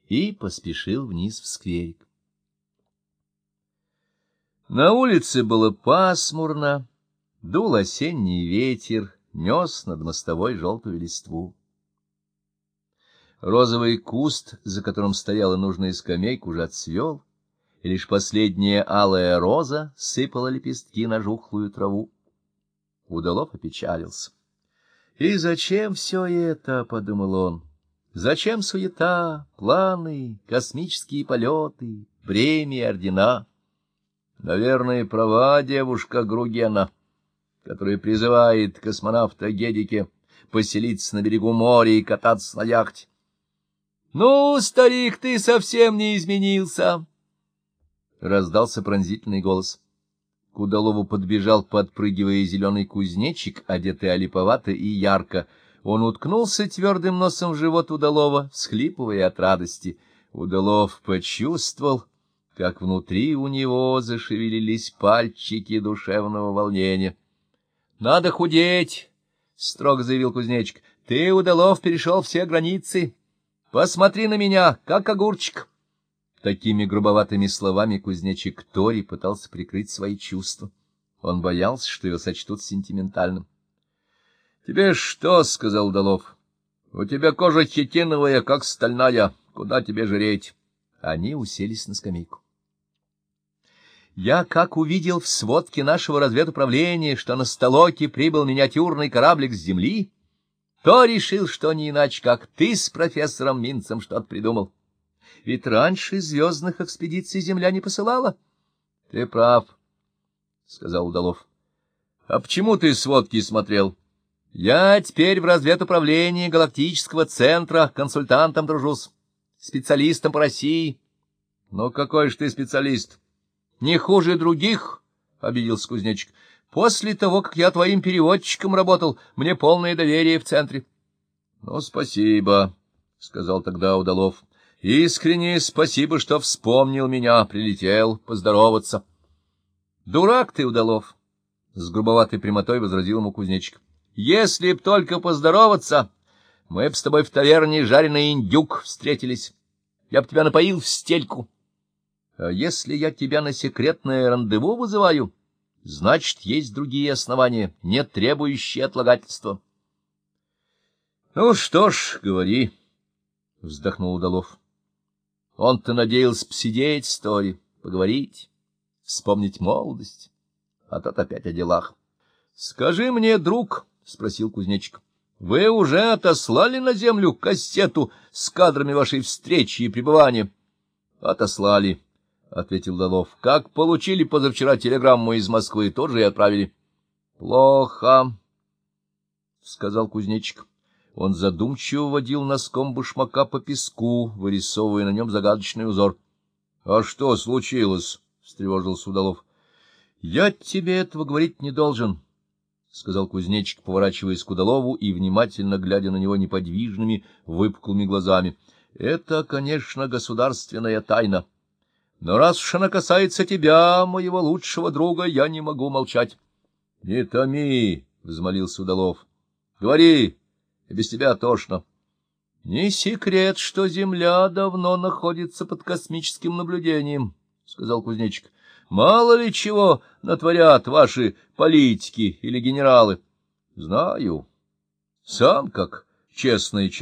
и поспешил вниз в скверик. На улице было пасмурно, дул осенний ветер, нес над мостовой желтую листву. Розовый куст, за которым стояла нужная скамейка, уже отцвел, и лишь последняя алая роза сыпала лепестки на жухлую траву. Удалов опечалился. «И зачем все это?» — подумал он. «Зачем суета, планы, космические полеты, премии, ордена?» Наверное, права девушка Гругена, которая призывает космонавта Гедике поселиться на берегу моря и кататься на яхте. «Ну, старик, ты совсем не изменился!» Раздался пронзительный голос. К Удалову подбежал, подпрыгивая, зеленый кузнечик, одетый олиповато и ярко. Он уткнулся твердым носом в живот Удалова, всхлипывая от радости. Удалов почувствовал, как внутри у него зашевелились пальчики душевного волнения. — Надо худеть, — строго заявил кузнечик. — Ты, Удалов, перешел все границы. Посмотри на меня, как огурчик. Такими грубоватыми словами кузнечик Тори пытался прикрыть свои чувства. Он боялся, что его сочтут сентиментальным. — Тебе что? — сказал Удалов. — У тебя кожа хитиновая, как стальная. Куда тебе жреть? Они уселись на скамейку. Я как увидел в сводке нашего разведуправления, что на Столоке прибыл миниатюрный кораблик с Земли, то решил, что не иначе, как ты с профессором Минцем что-то придумал. Ведь раньше звездных экспедиций Земля не посылала. — Ты прав, — сказал Удалов. — А почему ты сводки смотрел? — Я теперь в разведуправлении Галактического центра консультантом тружусь, специалистом по России. — Ну, какой же ты специалист? — Не хуже других, — обиделся кузнечик. — После того, как я твоим переводчиком работал, мне полное доверие в центре. — Ну, спасибо, — сказал тогда Удалов. — Искренне спасибо, что вспомнил меня, прилетел поздороваться. — Дурак ты, Удалов, — с грубоватой прямотой возразил ему кузнечик. — Если б только поздороваться, мы б с тобой в таверне жареный индюк встретились. Я б тебя напоил в стельку. А если я тебя на секретное рандеву вызываю, значит, есть другие основания, не требующие отлагательства. — Ну что ж, говори, — вздохнул Удалов. Он-то надеялся посидеть с Тори, поговорить, вспомнить молодость, а тот опять о делах. — Скажи мне, друг, — спросил кузнечик, — вы уже отослали на землю кассету с кадрами вашей встречи и пребывания? — Отослали, — ответил Удалов. — Как получили позавчера телеграмму из Москвы, тоже и отправили. — Плохо, — сказал кузнечик. Он задумчиво водил носком башмака по песку, вырисовывая на нем загадочный узор. — А что случилось? — встревожился Удалов. — Я тебе этого говорить не должен, — сказал кузнечик, поворачиваясь к Удалову и внимательно глядя на него неподвижными, выпуклыми глазами. — Это, конечно, государственная тайна. Но раз уж она касается тебя, моего лучшего друга, я не могу молчать. — Не томи, — взмолился Удалов. — Говори, и без тебя тошно. — Не секрет, что Земля давно находится под космическим наблюдением, — сказал кузнечик. — Мало ли чего натворят ваши политики или генералы. — Знаю. Сам, как честный человек,